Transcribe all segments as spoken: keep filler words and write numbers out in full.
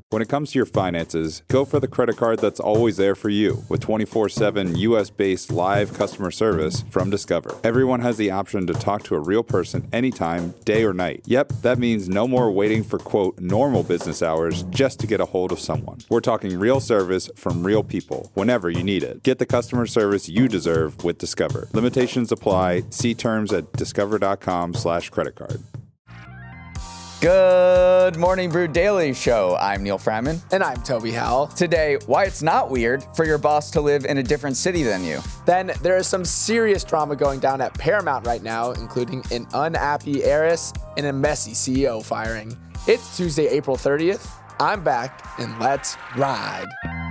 When it comes to your finances, go for the credit card that's always there for you with twenty-four seven U S-based live customer service from Discover. Everyone has the option to talk to a real person anytime, day or night. Yep, that means no more waiting for, quote, normal business hours just to get a hold of someone. We're talking real service from real people whenever you need it. Get the customer service you deserve with Discover. Limitations apply. See terms at discover.com slash credit card. Good Morning Brew Daily Show. I'm Neil Framman. And I'm Toby Howell. Today, why it's not weird for your boss to live in a different city than you. Then there is some serious drama going down at Paramount right now, including an unhappy heiress and a messy C E O firing. It's Tuesday, April thirtieth. I'm back, and let's ride.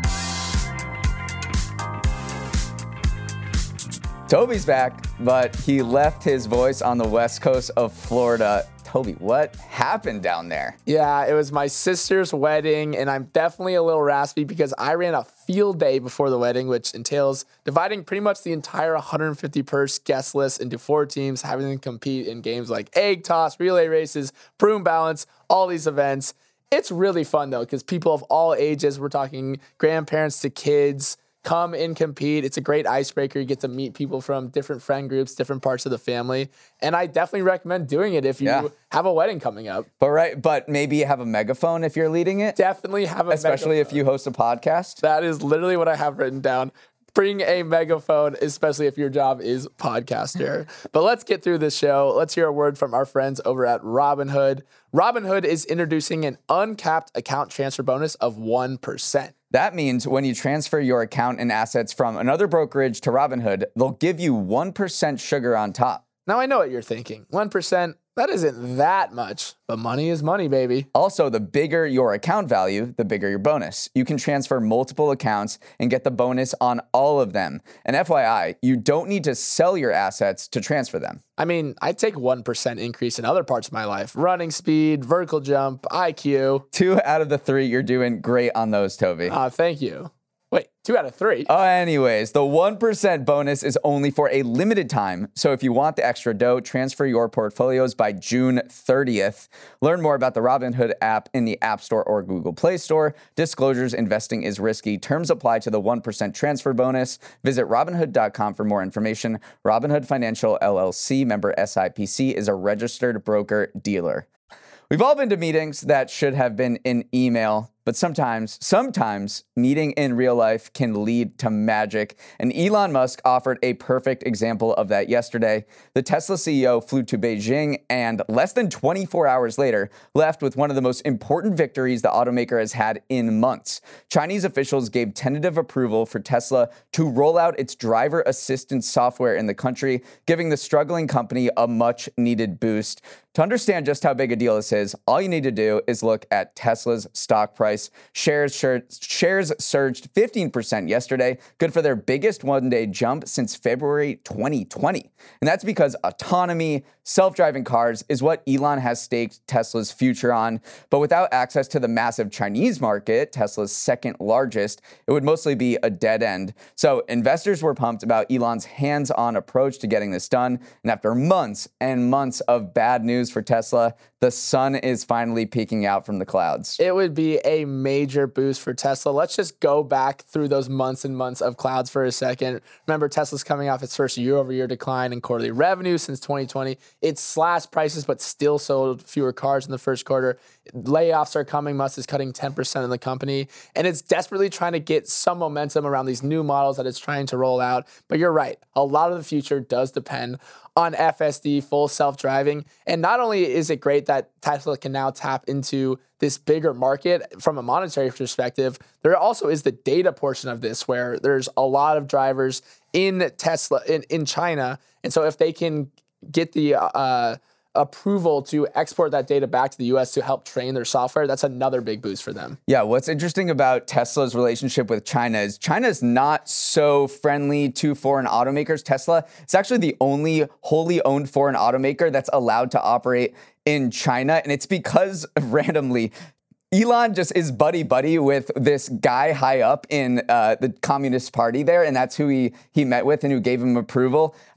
Toby's back, but he left his voice on the west coast of Florida. Toby, what happened down there? Yeah, it was my sister's wedding, and I'm definitely a little raspy because I ran a field day before the wedding, which entails dividing pretty much the entire one hundred fifty person guest list into four teams, having them compete in games like egg toss, relay races, broom balance, all these events. It's really fun, though, because people of all ages, we're talking grandparents to kids, come and compete. It's a great icebreaker. You get to meet people from different friend groups, different parts of the family. And I definitely recommend doing it if you yeah. have a wedding coming up. But right, but maybe you have a megaphone if you're leading it. Definitely have a Especially megaphone. If you host a podcast. That is literally what I have written down. Bring a megaphone, especially if your job is podcaster. But let's get through this show. Let's hear a word from our friends over at Robinhood. Robinhood is introducing an uncapped account transfer bonus of one percent. That means when you transfer your account and assets from another brokerage to Robinhood, they'll give you one percent sugar on top. Now, I know what you're thinking. one percent, that isn't that much, but money is money, baby. Also, the bigger your account value, the bigger your bonus. You can transfer multiple accounts and get the bonus on all of them. And F Y I, you don't need to sell your assets to transfer them. I mean, I take one percent increase in other parts of my life. Running speed, vertical jump, I Q. Two out of the three, you're doing great on those, Toby. Uh, thank you. Wait, two out of three? Oh, anyways, the one percent bonus is only for a limited time. So if you want the extra dough, transfer your portfolios by June thirtieth. Learn more about the Robinhood app in the App Store or Google Play Store. Disclosures: investing is risky. Terms apply to the one percent transfer bonus. Visit Robinhood dot com for more information. Robinhood Financial, L L C, member S I P C, is a registered broker-dealer. We've all been to meetings that should have been in email, but sometimes, sometimes meeting in real life can lead to magic. And Elon Musk offered a perfect example of that yesterday. The Tesla C E O flew to Beijing and less than twenty-four hours later left with one of the most important victories the automaker has had in months. Chinese officials gave tentative approval for Tesla to roll out its driver assistance software in the country, giving the struggling company a much needed boost. To understand just how big a deal this is, all you need to do is look at Tesla's stock price. Shares, shares surged fifteen percent yesterday, good for their biggest one-day jump since February twenty twenty. And that's because autonomy, self-driving cars is what Elon has staked Tesla's future on. But without access to the massive Chinese market, Tesla's second largest, it would mostly be a dead end. So investors were pumped about Elon's hands-on approach to getting this done. And after months and months of bad news for Tesla, the sun is finally peeking out from the clouds. It would be a major boost for Tesla. Let's just go back through those months and months of clouds for a second. Remember, Tesla's coming off its first year-over-year decline in quarterly revenue since twenty twenty. It slashed prices, but still sold fewer cars in the first quarter. Layoffs are coming. Musk is cutting ten percent of the company, and it's desperately trying to get some momentum around these new models that it's trying to roll out. But you're right. A lot of the future does depend on F S D, full self-driving. And not only is it great that Tesla can now tap into this bigger market from a monetary perspective, there also is the data portion of this where there's a lot of drivers in Tesla, in, in China. And so if they can get the uh, approval to export that data back to the U S to help train their software, that's another big boost for them. Yeah, what's interesting about Tesla's relationship with China is China's not so friendly to foreign automakers. Tesla, it's actually the only wholly owned foreign automaker that's allowed to operate in China. And it's because randomly, Elon just is buddy-buddy with this guy high up in uh, the Communist Party there, and that's who he, he met with and who gave him approval.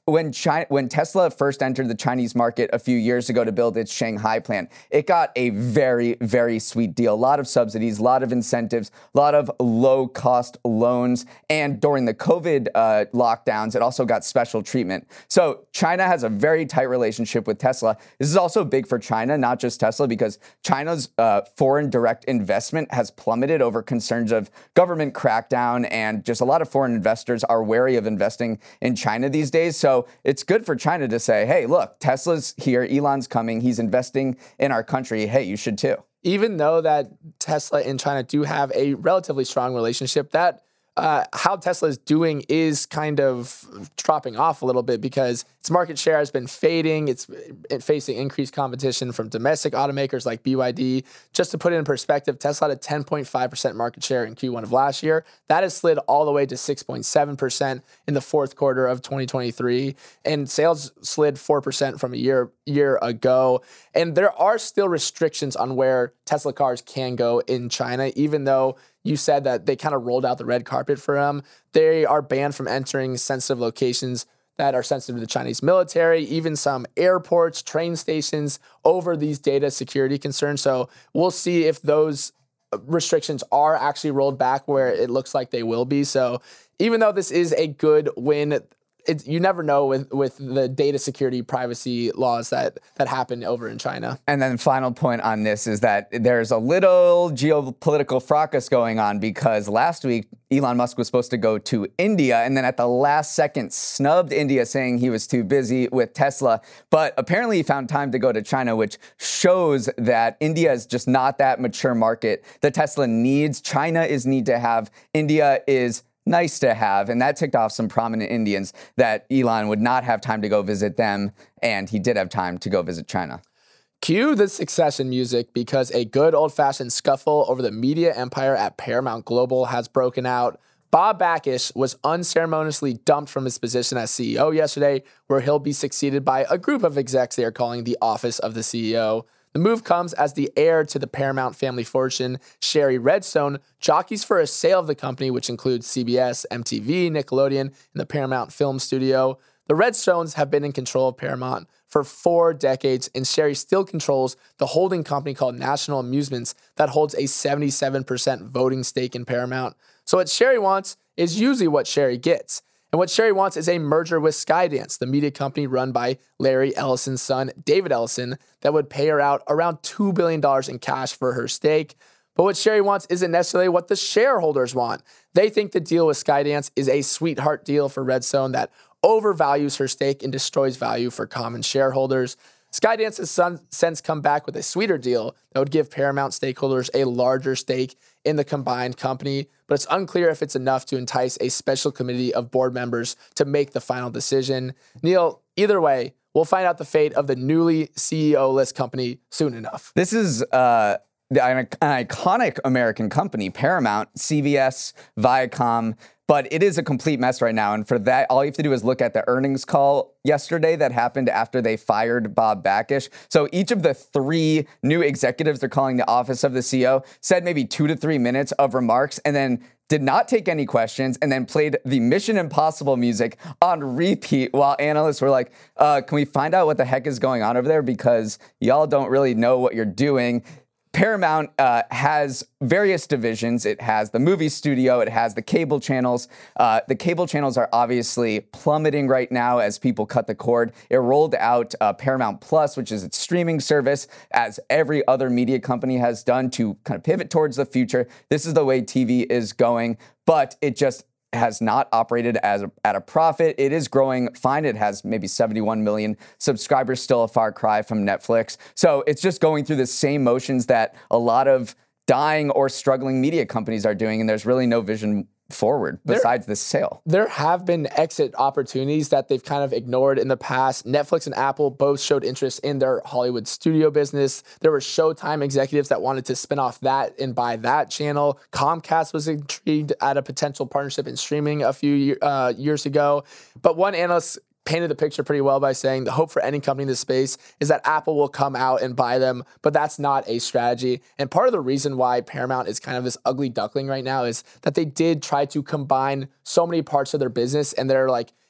when China, when Tesla first entered the Chinese market a few years ago to build its Shanghai plant, it got a very, very sweet deal. A lot of subsidies, a lot of incentives, a lot of low-cost loans. And during the COVID uh, lockdowns, it also got special treatment. So China has a very tight relationship with Tesla. This is also big for China, not just Tesla, because China's uh, foreign direct investment has plummeted over concerns of government crackdown, and just a lot of foreign investors are wary of investing in China these days. So it's good for China to say, hey, look, Tesla's here, Elon's coming, he's investing in our country. Hey, you should too. Even though that Tesla and China do have a relatively strong relationship, that uh, how Tesla is doing is kind of dropping off a little bit because its market share has been fading. It's facing increased competition from domestic automakers like B Y D. Just to put it in perspective, Tesla had a ten point five percent market share in Q one of last year. That has slid all the way to six point seven percent in the fourth quarter of twenty twenty-three. And sales slid four percent from a year, year ago. And there are still restrictions on where Tesla cars can go in China, even though you said that they kind of rolled out the red carpet for them. They are banned from entering sensitive locations that are sensitive to the Chinese military, even some airports, train stations, over these data security concerns. So we'll see if those restrictions are actually rolled back where it looks like they will be. So even though this is a good win, It's, you never know with, with the data security privacy laws that, that happen over in China. And then final point on this is that there's a little geopolitical fracas going on because last week Elon Musk was supposed to go to India and then at the last second snubbed India saying he was too busy with Tesla. But apparently he found time to go to China, which shows that India is just not that mature market that Tesla needs. China is need to have. India is nice to have, and that ticked off some prominent Indians that Elon would not have time to go visit them, and he did have time to go visit China. Cue the Succession music because a good old-fashioned scuffle over the media empire at Paramount Global has broken out. Bob Bakish was unceremoniously dumped from his position as C E O yesterday, where he'll be succeeded by a group of execs they are calling the Office of the C E O. The move comes as the heir to the Paramount family fortune, Shari Redstone, jockeys for a sale of the company, which includes C B S, M T V, Nickelodeon, and the Paramount Film Studio. The Redstones have been in control of Paramount for four decades, and Shari still controls the holding company called National Amusements that holds a seventy-seven percent voting stake in Paramount. So what Shari wants is usually what Shari gets. And what Shari wants is a merger with Skydance, the media company run by Larry Ellison's son, David Ellison, that would pay her out around two billion dollars in cash for her stake. But what Shari wants isn't necessarily what the shareholders want. They think the deal with Skydance is a sweetheart deal for Redstone that overvalues her stake and destroys value for common shareholders. Skydance has since come back with a sweeter deal that would give Paramount stakeholders a larger stake in the combined company, but it's unclear if it's enough to entice a special committee of board members to make the final decision. Neil, either way, we'll find out the fate of the newly C E O-less company soon enough. This is uh, an, an iconic American company, Paramount, C B S, Viacom, but it is a complete mess right now. And for that, all you have to do is look at the earnings call yesterday that happened after they fired Bob Bakish. So each of the three new executives they're calling the Office of the C E O said maybe two to three minutes of remarks and then did not take any questions and then played the Mission Impossible music on repeat while analysts were like, uh, can we find out what the heck is going on over there? Because y'all don't really know what you're doing. Paramount uh, has various divisions. It has the movie studio. It has the cable channels. Uh, the cable channels are obviously plummeting right now as people cut the cord. It rolled out uh, Paramount Plus, which is its streaming service, as every other media company has done to kind of pivot towards the future. This is the way T V is going, but it just has not operated as a, at a profit. It is growing fine. It has maybe seventy-one million subscribers, still a far cry from Netflix. So it's just going through the same motions that a lot of dying or struggling media companies are doing, and there's really no vision forward besides there, this sale. There have been exit opportunities that they've kind of ignored in the past. Netflix and Apple both showed interest in their Hollywood studio business. There were Showtime executives that wanted to spin off that and buy that channel. Comcast was intrigued at a potential partnership in streaming a few uh, years ago. But one analyst painted the picture pretty well by saying the hope for any company in this space is that Apple will come out and buy them, but that's not a strategy. And part of the reason why Paramount is kind of this ugly duckling right now is that they did try to combine so many parts of their business, and they're like, if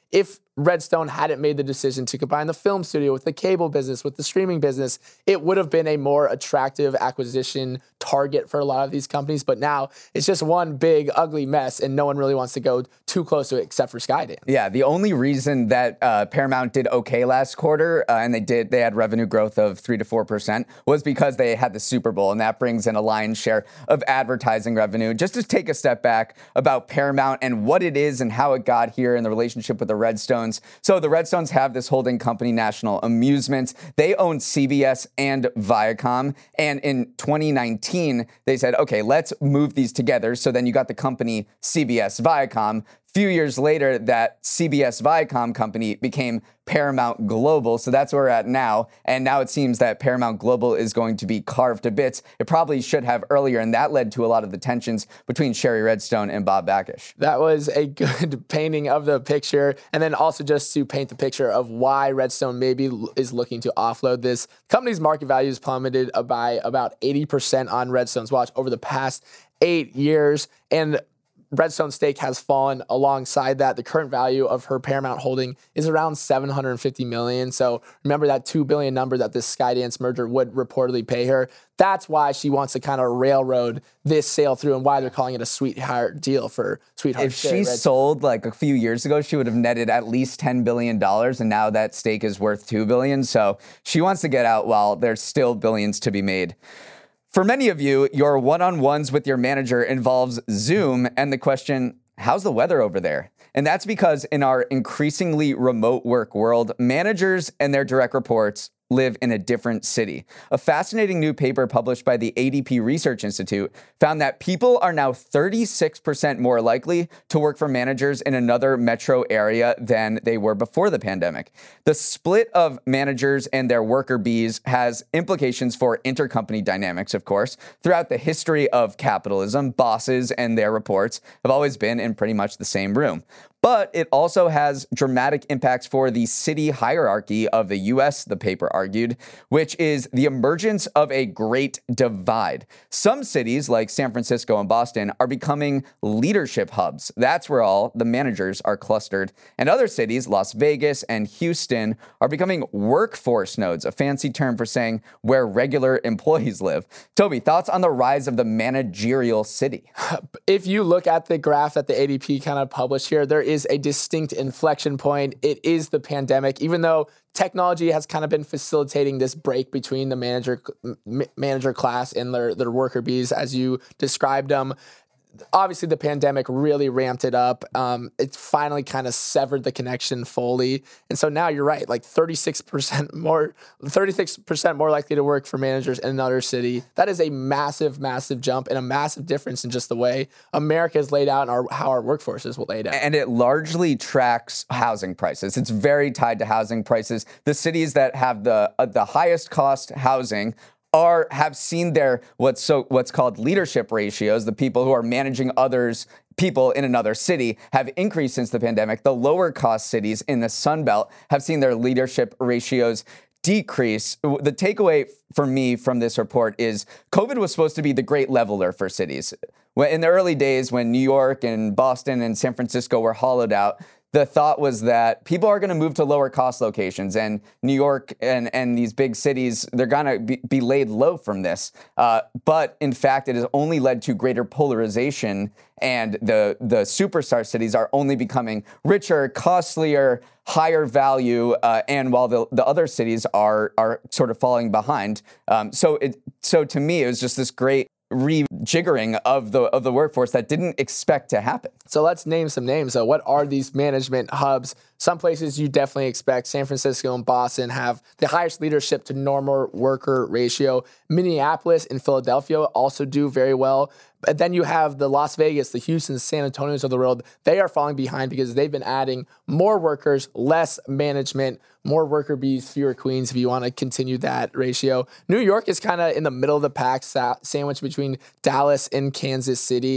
Redstone hadn't made the decision to combine the film studio with the cable business, with the streaming business, it would have been a more attractive acquisition target for a lot of these companies. But now it's just one big, ugly mess, and no one really wants to go too close to it except for Skydance. Yeah, the only reason that uh, Paramount did okay last quarter, uh, and they did, they had revenue growth of three to four percent, was because they had the Super Bowl, and that brings in a lion's share of advertising revenue. Just to take a step back about Paramount and what it is and how it got here and the relationship with the Redstones. So the Redstones have this holding company, National Amusements. They own C B S and Viacom. And in twenty nineteen, they said, okay, let's move these together. So then you got the company C B S Viacom. Few years later, that C B S Viacom company became Paramount Global. So that's where we're at now. And now it seems that Paramount Global is going to be carved to bits. It probably should have earlier, and that led to a lot of the tensions between Sherry Redstone and Bob Bakish. That was a good painting of the picture. And then also just to paint the picture of why Redstone maybe is looking to offload this. The company's market value has plummeted by about eighty percent on Redstone's watch over the past eight years. And Redstone stake has fallen alongside that. The current value of her Paramount holding is around seven hundred fifty million dollars. So remember that two billion dollars number that this Skydance merger would reportedly pay her. That's why she wants to kind of railroad this sale through and why they're calling it a sweetheart deal for Sweetheart. If she sold like a few years ago, she would have netted at least ten billion dollars, and now that stake is worth two billion dollars. So she wants to get out while there's still billions to be made. For many of you, your one-on-ones with your manager involves Zoom and the question, how's the weather over there? And that's because in our increasingly remote work world, managers and their direct reports live in a different city. A fascinating new paper published by the A D P Research Institute found that people are now thirty-six percent more likely to work for managers in another metro area than they were before the pandemic. The split of managers and their worker bees has implications for intercompany dynamics, of course. Throughout the history of capitalism, bosses and their reports have always been in pretty much the same room. But it also has dramatic impacts for the city hierarchy of the U S, the paper argued, which is the emergence of a great divide. Some cities, like San Francisco and Boston, are becoming leadership hubs. That's where all the managers are clustered. And other cities, Las Vegas and Houston, are becoming workforce nodes, a fancy term for saying where regular employees live. Toby, thoughts on the rise of the managerial city? If you look at the graph that the A D P kind of published here, there is a distinct inflection point. It is the pandemic, even though technology has kind of been facilitating this break between the manager manager class and their, their worker bees, as you described them. Obviously, the pandemic really ramped it up. Um, it finally kind of severed the connection fully. And so now you're right, like thirty-six percent more, thirty-six percent more likely to work for managers in another city. That is a massive, massive jump and a massive difference in just the way America is laid out and our, how our workforce is laid out. And it largely tracks housing prices. It's very tied to housing prices. The cities that have the uh, the highest cost housing are have seen their what's so what's called leadership ratios, the people who are managing others people in another city, have increased since the pandemic. The lower cost cities in the Sun Belt have seen their leadership ratios decrease. The takeaway for me from this report is COVID was supposed to be the great leveler for cities. In the early days when New York and Boston and San Francisco were hollowed out, the thought was that people are going to move to lower cost locations, and New York and, and these big cities, they're going to be, be laid low from this. Uh, but in fact, it has only led to greater polarization, and the, the superstar cities are only becoming richer, costlier, higher value, uh, and while the, the other cities are are sort of falling behind. Um, so it so to me, it was just this great rejiggering of the of the workforce that didn't expect to happen. So let's name some names. So what are these management hubs? Some places you definitely expect. San Francisco and Boston have the highest leadership to normal worker ratio. Minneapolis and Philadelphia also do very well. But then you have the Las Vegas, the Houston, San Antonios of the world. They are falling behind because they've been adding more workers, less management, more worker bees, fewer queens, if you want to continue that ratio. New York is kind of in the middle of the pack, sa- sandwiched between Dallas and Kansas City. Just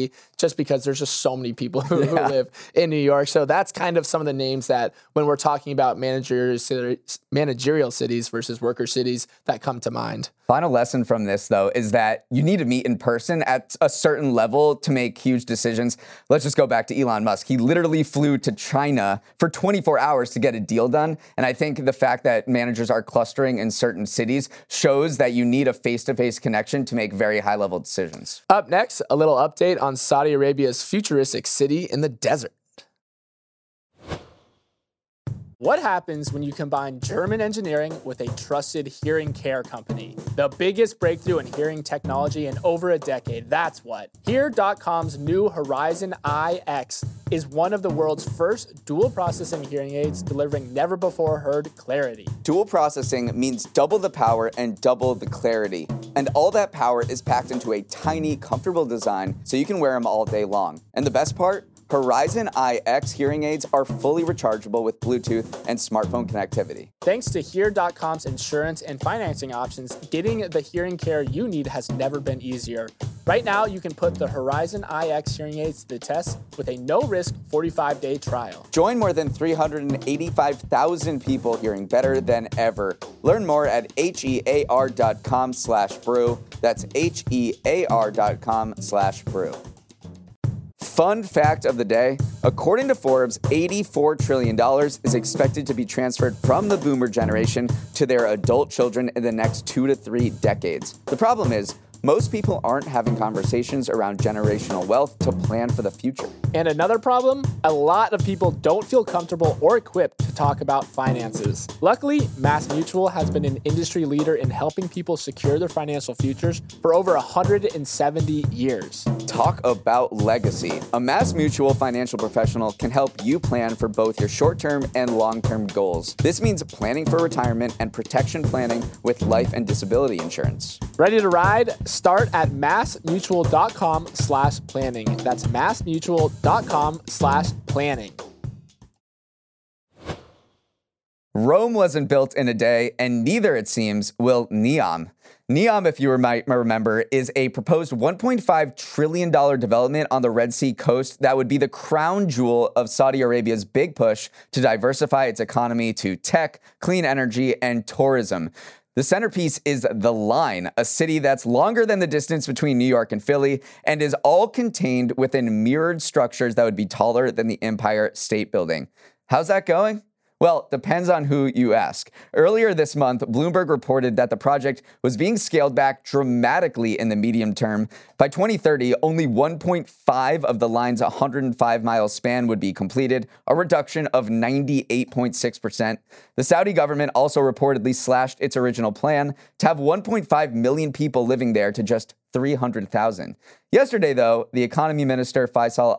just because there's just so many people who, Yeah. who live in New York. So that's kind of some of the names that when we're talking about managerial cities, managerial cities versus worker cities that come to mind. Final lesson from this, though, is that you need to meet in person at a certain level to make huge decisions. Let's just go back to Elon Musk. He literally flew to China for twenty-four hours to get a deal done. And I think the fact that managers are clustering in certain cities shows that you need a face-to-face connection to make very high-level decisions. Up next, a little update on Saudi Arabia's futuristic city in the desert. What happens when you combine German engineering with a trusted hearing care company? The biggest breakthrough in hearing technology in over a decade, that's what. Here dot com's new Horizon I X is one of the world's first dual processing hearing aids delivering never-before-heard clarity. Dual processing means double the power and double the clarity. And all that power is packed into a tiny, comfortable design so you can wear them all day long. And the best part? Horizon I X hearing aids are fully rechargeable with Bluetooth and smartphone connectivity. Thanks to Here dot com's insurance and financing options, getting the hearing care you need has never been easier. Right now, you can put the Horizon I X hearing aids to the test with a no-risk forty-five day trial. Join more than three hundred eighty-five thousand people hearing better than ever. Learn more at H-E-A-R dot com slash brew. That's H-E-A-R dot com slash brew. Fun fact of the day, according to Forbes, eighty-four trillion dollars is expected to be transferred from the boomer generation to their adult children in the next two to three decades. The problem is, most people aren't having conversations around generational wealth to plan for the future. And another problem, a lot of people don't feel comfortable or equipped to talk about finances. Luckily, MassMutual has been an industry leader in helping people secure their financial futures for over one hundred seventy years. Talk about legacy. A MassMutual financial professional can help you plan for both your short-term and long-term goals. This means planning for retirement and protection planning with life and disability insurance. Ready to ride? Start at massmutual.com slash planning. That's massmutual.com slash planning. Rome wasn't built in a day, and neither, it seems, will NEOM. NEOM, if you might remember, is a proposed one point five trillion dollars development on the Red Sea coast that would be the crown jewel of Saudi Arabia's big push to diversify its economy to tech, clean energy, and tourism. The centerpiece is The Line, a city that's longer than the distance between New York and Philly and is all contained within mirrored structures that would be taller than the Empire State Building. How's that going? Well, depends on who you ask. Earlier this month, Bloomberg reported that the project was being scaled back dramatically in the medium term. By twenty thirty, only one point five of the line's one hundred five mile span would be completed, a reduction of ninety-eight point six percent. The Saudi government also reportedly slashed its original plan to have one point five million people living there to just three hundred thousand. Yesterday, though, the economy minister Faisal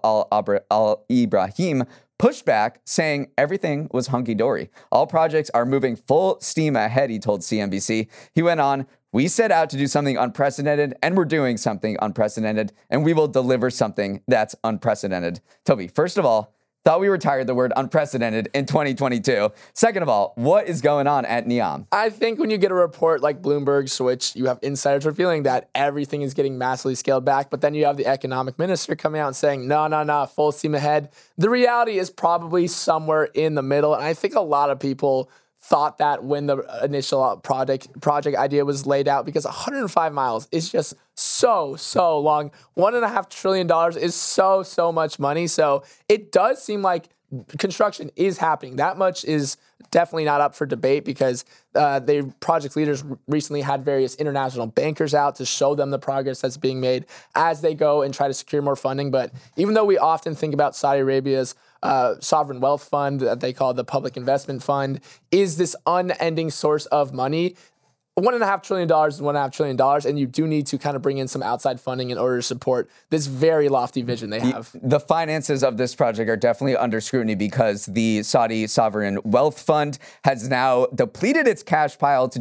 Al-Ibrahim pushed back, saying everything was hunky-dory. All projects are moving full steam ahead, he told C N B C. He went on, "We set out to do something unprecedented, and we're doing something unprecedented, and we will deliver something that's unprecedented." Toby, first of all, thought we retired the word unprecedented in twenty twenty-two. Second of all, what is going on at NEOM? I think when you get a report like Bloomberg's, which you have insiders revealing that everything is getting massively scaled back, but then you have the economic minister coming out and saying, no, no, no, full steam ahead. The reality is probably somewhere in the middle. And I think a lot of people thought that when the initial project project idea was laid out, because one hundred five miles is just so, so long. One and a half trillion dollars is so, so much money. So it does seem like construction is happening. That much is definitely not up for debate, because uh, the project leaders recently had various international bankers out to show them the progress that's being made as they go and try to secure more funding. But even though we often think about Saudi Arabia's Uh, sovereign wealth fund that they call the Public Investment Fund is this unending source of money. One and a half trillion dollars is one and a half trillion dollars, and you do need to kind of bring in some outside funding in order to support this very lofty vision they have. The, the finances of this project are definitely under scrutiny because the Saudi Sovereign Wealth Fund has now depleted its cash pile to just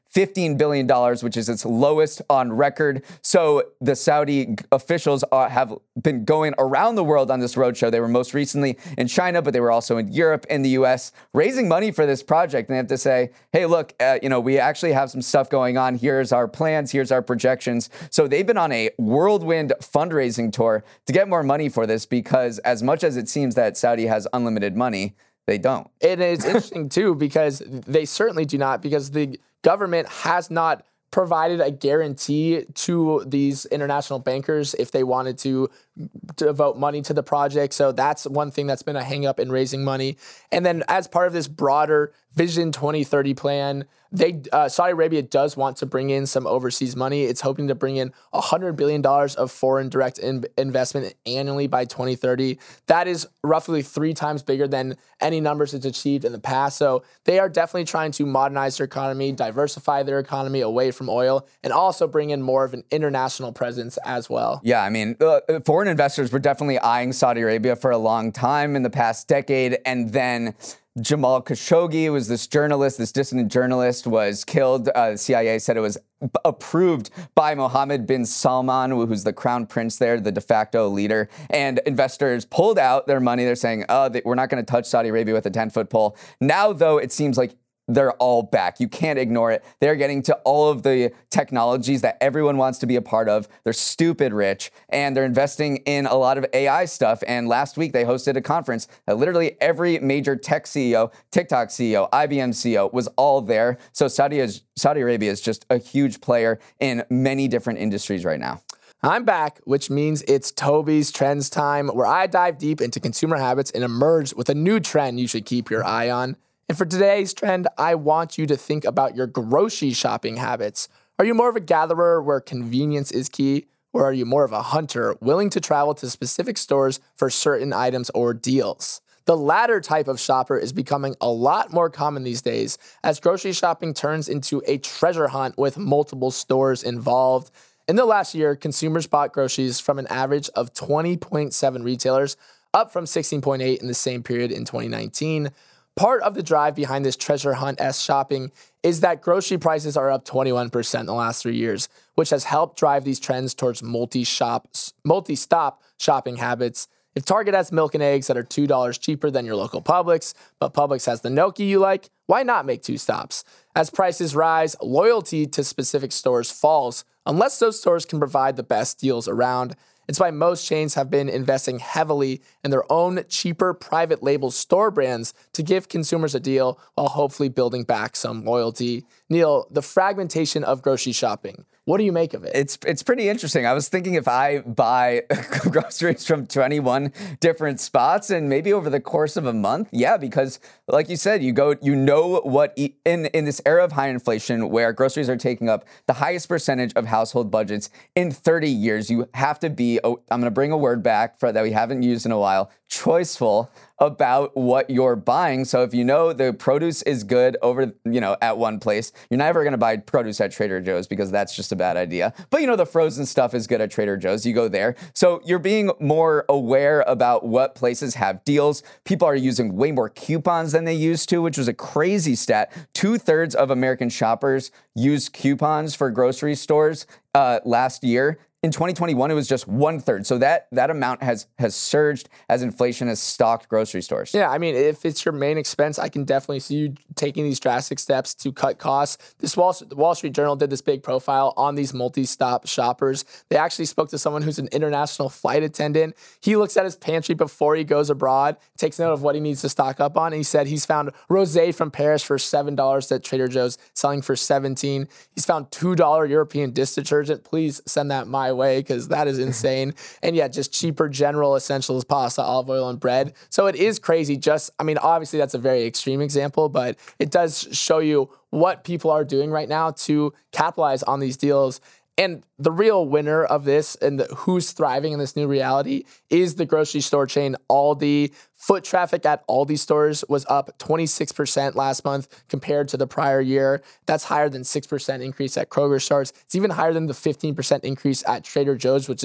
fifteen billion dollars, which is its lowest on record. So the Saudi officials are, have been going around the world on this roadshow. They were most recently in China, but they were also in Europe and the U S raising money for this project. And they have to say, hey, look, uh, you know, we actually have some stuff going on. Here's our plans. Here's our projections. So they've been on a whirlwind fundraising tour to get more money for this, because as much as it seems that Saudi has unlimited money, they don't. It is interesting, too, because they certainly do not, because the government has not provided a guarantee to these international bankers if they wanted to devote money to the project. So that's one thing that's been a hang up in raising money. And then as part of this broader Vision twenty thirty plan, they uh, Saudi Arabia does want to bring in some overseas money. It's hoping to bring in one hundred billion dollars of foreign direct in- investment annually by twenty thirty. That is roughly three times bigger than any numbers it's achieved in the past. So they are definitely trying to modernize their economy, diversify their economy away from oil, and also bring in more of an international presence as well. Yeah, I mean, uh, foreign investors were definitely eyeing Saudi Arabia for a long time in the past decade, and then Jamal Khashoggi was this journalist, this dissident journalist, was killed. Uh, the C I A said it was b- approved by Mohammed bin Salman, who's the crown prince there, the de facto leader. And investors pulled out their money. They're saying, oh, they, we're not going to touch Saudi Arabia with a ten-foot pole. Now, though, it seems like they're all back. You can't ignore it. They're getting to all of the technologies that everyone wants to be a part of. They're stupid rich, and they're investing in a lot of A I stuff. And last week, they hosted a conference that literally every major tech C E O, TikTok C E O, I B M C E O was all there. So Saudi, is, Saudi Arabia is just a huge player in many different industries right now. I'm back, which means it's Toby's Trends time, where I dive deep into consumer habits and emerge with a new trend you should keep your eye on. And for today's trend, I want you to think about your grocery shopping habits. Are you more of a gatherer where convenience is key? Or are you more of a hunter willing to travel to specific stores for certain items or deals? The latter type of shopper is becoming a lot more common these days as grocery shopping turns into a treasure hunt with multiple stores involved. In the last year, consumers bought groceries from an average of twenty point seven retailers, up from sixteen point eight in the same period in twenty nineteen. Part of the drive behind this treasure hunt-esque shopping is that grocery prices are up twenty-one percent in the last three years, which has helped drive these trends towards multi-shop, multi-stop shopping habits. If Target has milk and eggs that are two dollars cheaper than your local Publix, but Publix has the gnocchi you like, why not make two stops? As prices rise, loyalty to specific stores falls, unless those stores can provide the best deals around. It's why most chains have been investing heavily in their own cheaper private label store brands to give consumers a deal while hopefully building back some loyalty. Neil, the fragmentation of grocery shopping, what do you make of it? It's it's pretty interesting. I was thinking if I buy groceries from twenty-one different spots and maybe over the course of a month, yeah, because like you said, you go, you know what, e- in, in this era of high inflation where groceries are taking up the highest percentage of household budgets in thirty years, you have to be, oh, I'm going to bring a word back for that we haven't used in a while, choiceful about what you're buying. So if you know the produce is good over, you know, at one place, you're never going to buy produce at Trader Joe's because that's just a bad idea. But you know, the frozen stuff is good at Trader Joe's. You go there. So you're being more aware about what places have deals. People are using way more coupons than they used to, which was a crazy stat. Two thirds of American shoppers used coupons for grocery stores uh, last year. In twenty twenty-one, it was just one third. So that that amount has has surged as inflation has stalked grocery stores. Yeah, I mean, if it's your main expense, I can definitely see you taking these drastic steps to cut costs. This Wall, the Wall Street Journal did this big profile on these multi-stop shoppers. They actually spoke to someone who's an international flight attendant. He looks at his pantry before he goes abroad, takes note of what he needs to stock up on, and he said he's found rosé from Paris for seven dollars at Trader Joe's, selling for seventeen dollars. He's found two dollars European dish detergent. Please send that my way because that is insane. And yeah, just cheaper general essentials, pasta, olive oil, and bread. So it is crazy. Just, I mean, obviously that's a very extreme example, but it does show you what people are doing right now to capitalize on these deals. And the real winner of this and the, who's thriving in this new reality is the grocery store chain Aldi. Foot traffic at Aldi stores was up twenty-six percent last month compared to the prior year. That's higher than six percent increase at Kroger stores. It's even higher than the fifteen percent increase at Trader Joe's, which is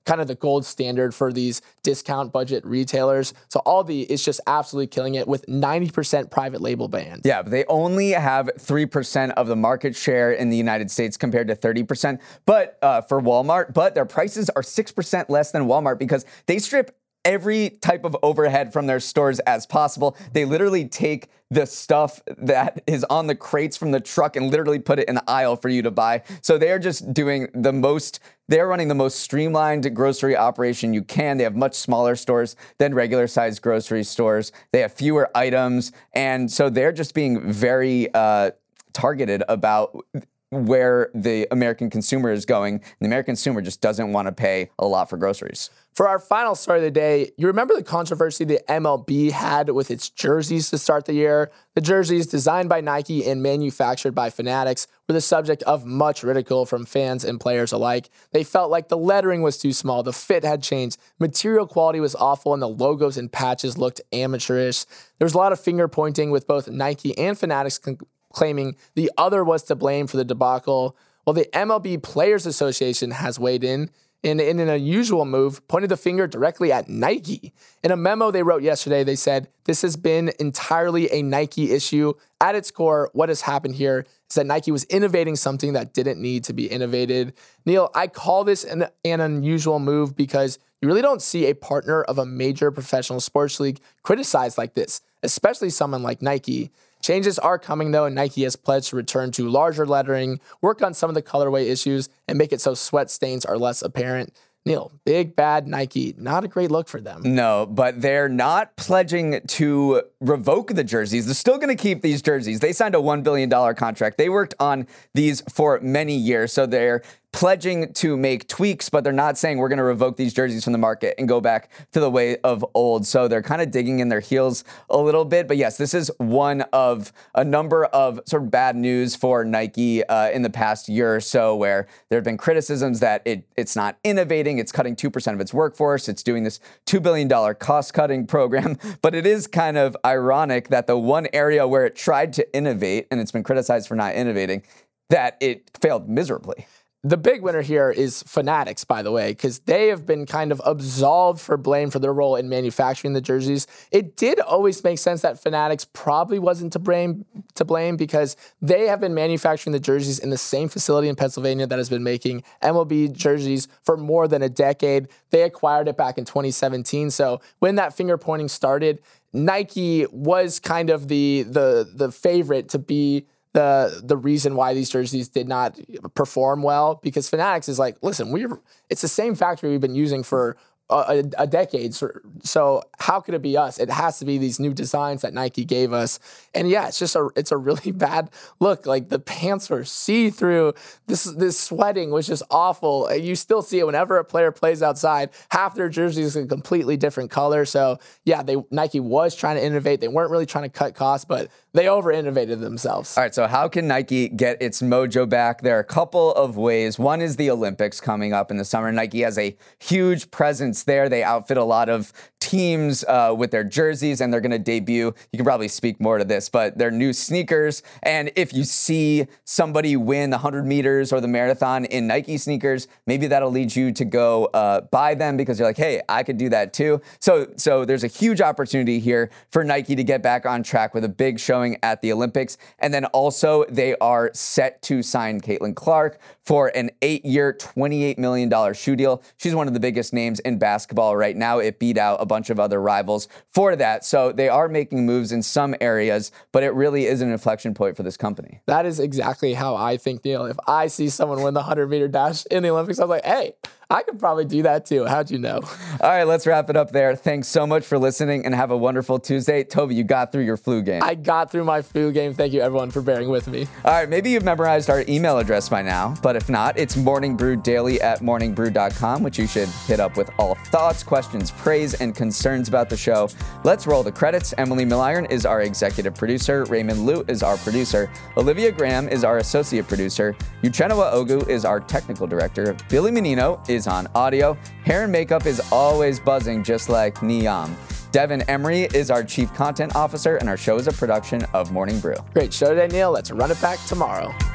kind of the gold standard for these discount budget retailers. So Aldi is just absolutely killing it with ninety percent private label bans. Yeah, but they only have three percent of the market share in the United States compared to thirty percent but uh, for Walmart, but their prices are six percent less than Walmart because they strip every type of overhead from their stores as possible. They literally take the stuff that is on the crates from the truck and literally put it in the aisle for you to buy. So they are just doing the most, they're running the most streamlined grocery operation you can. They have much smaller stores than regular sized grocery stores. They have fewer items. And so they're just being very uh, targeted about where the American consumer is going. And the American consumer just doesn't want to pay a lot for groceries. For our final story of the day, you remember the controversy the M L B had with its jerseys to start the year? The jerseys, designed by Nike and manufactured by Fanatics, were the subject of much ridicule from fans and players alike. They felt like the lettering was too small, the fit had changed, material quality was awful, and the logos and patches looked amateurish. There was a lot of finger pointing with both Nike and Fanatics con- claiming the other was to blame for the debacle. Well, the M L B Players Association has weighed in and in an unusual move, pointed the finger directly at Nike. In a memo they wrote yesterday, they said, this has been entirely a Nike issue. At its core, what has happened here is that Nike was innovating something that didn't need to be innovated. Neil, I call this an, an unusual move because you really don't see a partner of a major professional sports league criticized like this, especially someone like Nike. Changes are coming, though, and Nike has pledged to return to larger lettering, work on some of the colorway issues, and make it so sweat stains are less apparent. Neil, big bad Nike, not a great look for them. No, but they're not pledging to revoke the jerseys. They're still going to keep these jerseys. They signed a one billion dollars contract. They worked on these for many years, so they're pledging to make tweaks, but they're not saying we're going to revoke these jerseys from the market and go back to the way of old. So they're kind of digging in their heels a little bit. But yes, this is one of a number of sort of bad news for Nike uh, in the past year or so, where there have been criticisms that it it's not innovating, it's cutting two percent of its workforce, it's doing this two billion dollars cost-cutting program. But it is kind of ironic that the one area where it tried to innovate, and it's been criticized for not innovating, that it failed miserably. The big winner here is Fanatics, by the way, because they have been kind of absolved for blame for their role in manufacturing the jerseys. It did always make sense that Fanatics probably wasn't to blame, to blame because they have been manufacturing the jerseys in the same facility in Pennsylvania that has been making M L B jerseys for more than a decade. They acquired it back in twenty seventeen. So when that finger pointing started, Nike was kind of the the the favorite to be the the reason why these jerseys did not perform well, because Fanatics is like, listen, we're it's the same factory we've been using for a, a decade. So, so how could it be us? It has to be these new designs that Nike gave us. And yeah, it's just a it's a really bad look. Like the pants were see-through. This this sweating was just awful. You still see it whenever a player plays outside. Half their jersey is a completely different color. So yeah, they Nike was trying to innovate. They weren't really trying to cut costs, but they over-innovated themselves. All right, so how can Nike get its mojo back? There are a couple of ways. One is the Olympics coming up in the summer. Nike has a huge presence there. They outfit a lot of teams uh, with their jerseys, and they're going to debut, you can probably speak more to this, but their new sneakers. And if you see somebody win the one hundred meters or the marathon in Nike sneakers, maybe that'll lead you to go uh, buy them because you're like, hey, I could do that too. So, so there's a huge opportunity here for Nike to get back on track with a big showing at the Olympics. And then also they are set to sign Caitlin Clark for an eight-year, twenty-eight million dollars shoe deal. She's one of the biggest names in basketball right now. It beat out a bunch of other rivals for that. So they are making moves in some areas, but it really is an inflection point for this company. That is exactly how I think, Neil. If I see someone win the one hundred meter dash in the Olympics, I was like, hey, I could probably do that too. How'd you know? All right, let's wrap it up there. Thanks so much for listening and have a wonderful Tuesday. Toby, you got through your flu game. I got through my flu game. Thank you, everyone, for bearing with me. All right, maybe you've memorized our email address by now, but if not, it's morning brew daily at morning brew dot com, which you should hit up with all thoughts, questions, praise, and concerns about the show. Let's roll the credits. Emily Milliron is our executive producer. Raymond Liu is our producer. Olivia Graham is our associate producer. Uchenna Ogu is our technical director. Billy Menino is on audio. Hair and makeup is always buzzing, just like Neon. Devin Emery is our chief content officer, and our show is a production of Morning Brew. Great show today, Neil. Let's run it back tomorrow.